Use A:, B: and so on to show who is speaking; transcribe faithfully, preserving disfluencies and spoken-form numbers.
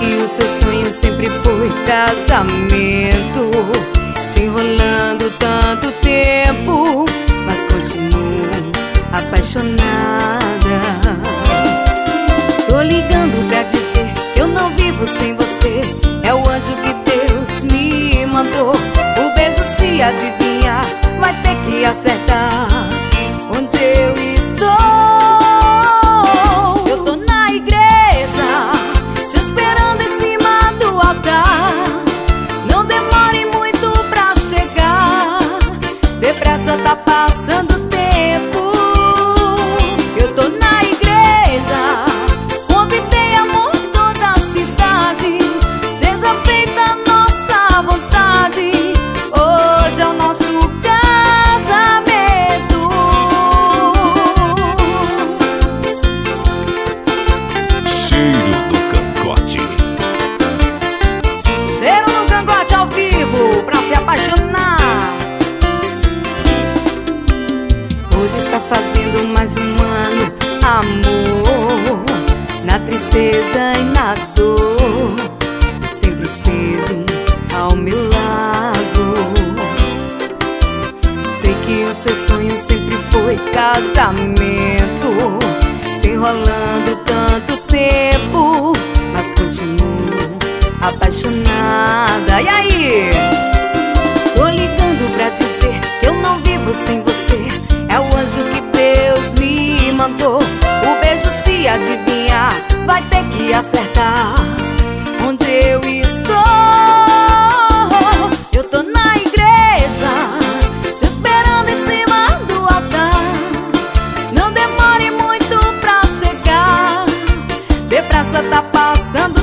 A: que o seu sonho sempre foi casamento, te enrolando tanto tempo, mas continuo apaixonada. Tô ligando pra dizer que eu não vivo sem você. É o anjo que Deus me mandou. O beijo, se adivinhar, vai ter que acertar onde eu estou. Eu tô na igreja, te esperando em cima do altar. Não demore muito pra chegar, depressa tá passando o tempo. Eu tô na igreja, convidei amor toda a cidade. Seja feita a nossa vontade, hoje é o nosso casamento.
B: Cheiro do Cangote.
A: Cheiro no Cangote ao vivo, pra se apaixonar. Hoje está fazendo mais um ano, amor. Na tristeza e na dor, sempre esteve ao meu lado. Sei que o seu sonho sempre foi casamento, te enrolando tanto tempo, mas continuo apaixonada. E aí? Tô ligando pra dizer que eu não vivo sem você. É o anjo que Deus me mandou. O beijo, se adivinhar, vai ter que acertar onde eu estou. Eu tô na igreja, te esperando em cima do altar. Não demore muito pra chegar, depressa tá passando